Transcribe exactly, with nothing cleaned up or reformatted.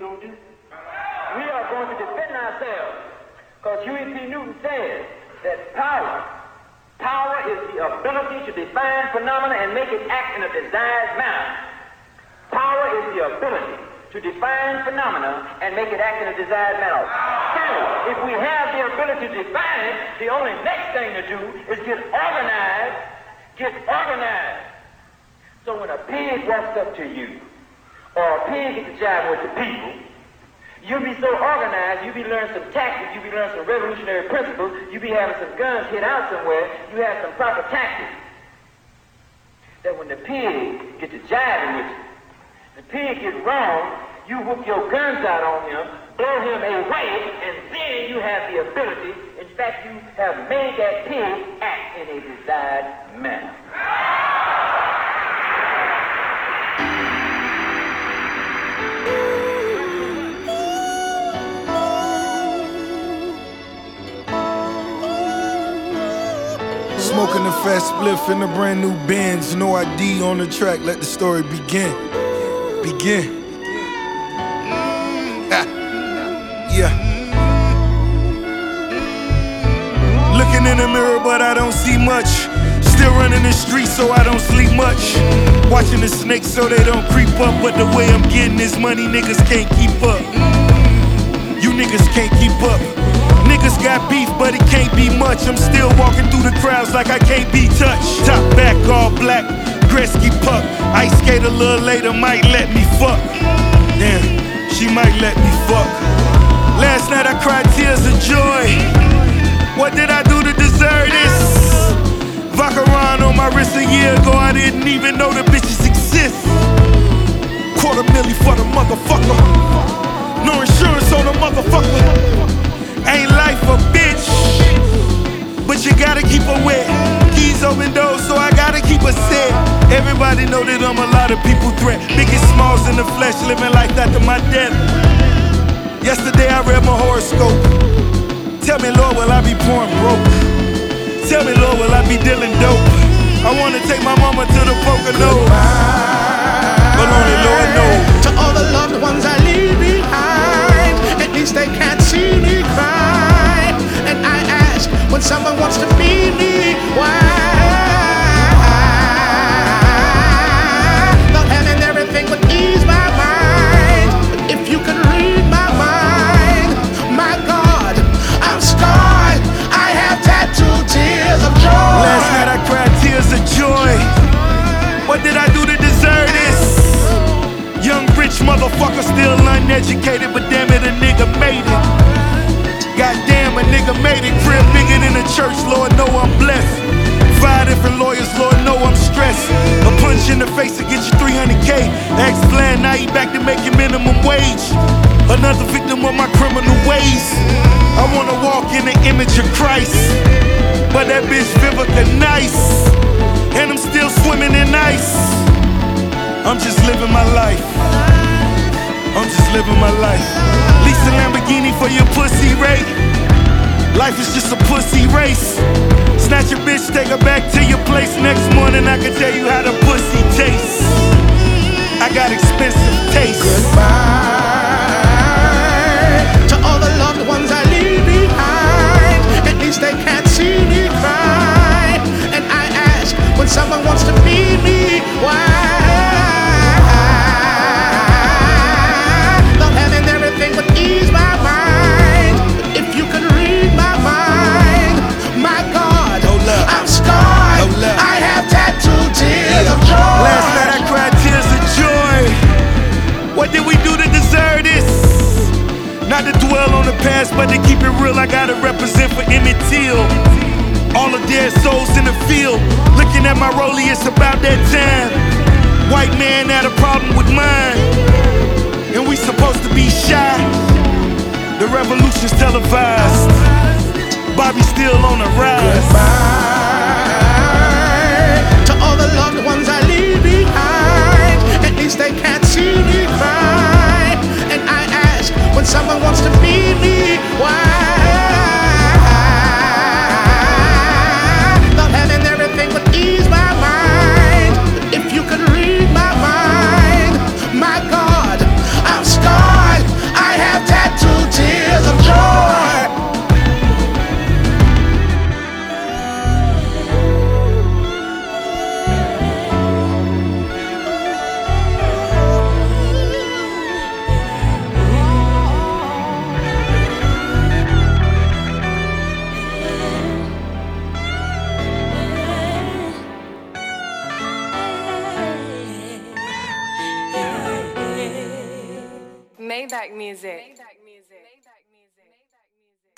going to do? We are going to defend ourselves. Because Huey P. Newton says that power, power is the ability to define phenomena and make it act in a desired manner. Power is the ability to define phenomena and make it act in a desired manner. So, if we have the ability to define it, the only next thing to do is get organized, get organized. So when a pig walks up to you, or a pig gets to jive with the people, you'll be so organized, you'll be learning some tactics, you'll be learning some revolutionary principles, you'll be having some guns hid out somewhere, you have some proper tactics. That when the pig gets to jiving with you, the pig gets wrong, you whoop your guns out on him, blow him away, and then you have the ability, in fact you have made that pig act in a desired manner. Smoking a fat spliff in a brand new Benz. No I D on the track, let the story begin. Begin. Ah. Yeah. Looking in the mirror, but I don't see much. Still running the streets, so I don't sleep much. Watching the snakes so they don't creep up. But the way I'm getting this money, niggas can't keep up. You niggas can't keep up. Niggas got beef, but it can't be much. I'm still walking through the crowds like I can't be touched. Top back, all black, Gretzky puck. Ice skate a little later, might let me fuck. Damn, she might let me fuck. Last night I cried tears of joy. What did I do to deserve this? Vacheron on my wrist a year ago, I didn't even know the bitches exist. Quarter milli for the motherfucker. No insurance on the motherfucker. Ain't life a bitch, but you gotta keep her wet. Keys open doors, so I gotta keep her set. Everybody know that I'm a lot of people threat. Biggest smalls in the flesh, living life after my death. Yesterday I read my horoscope. Tell me, Lord, will I be pouring broke? Tell me, Lord, will I be dealing dope? I wanna take my mama to the Poconos, but only Lord knows. To all the loved ones I leave behind, at least they can't see me cry. And I ask, when someone wants to be me, why? Not having everything would ease my mind. But if you could read my mind, my God, I'm scarred. I have tattooed tears of joy. Last night I cried tears of joy. What did I do to deserve this? Young rich motherfucker, still uneducated, but damn it, a nigga made it. Goddamn, a nigga made it. Crib bigger than a church, Lord know I'm blessed. Five different lawyers, Lord know I'm stressed. A punch in the face to get you three hundred K. Ex-plan, now he back to making minimum wage. Another victim of my criminal ways. I wanna walk in the image of Christ, but that bitch Vivica nice, and I'm still swimming in ice. I'm just living my life. I'm just living my life. Lease a Lamborghini for your pussy rate. Life is just a pussy race. Snatch your bitch, take her back to your place. Next morning I can tell you how the pussy tastes. I got expensive taste. Goodbye to all the loved ones I leave behind. At least they can't see me cry. And I ask, when someone wants to be me, why? Last night I cried tears of joy. What did we do to deserve this? Not to dwell on the past, but to keep it real, I gotta represent for Emmett Till. All the dead souls in the field. Looking at my rollie, it's about that time. White man had a problem with mine, and we supposed to be shy. The revolution's televised. Bobby still on the rise. Goodbye to all the loved ones I leave behind. At least they can't see me cry. And I ask, when someone wants to be me, why? Not having everything would ease my mind. But if you could read my mind, my God, I'm scarred. Maybach music.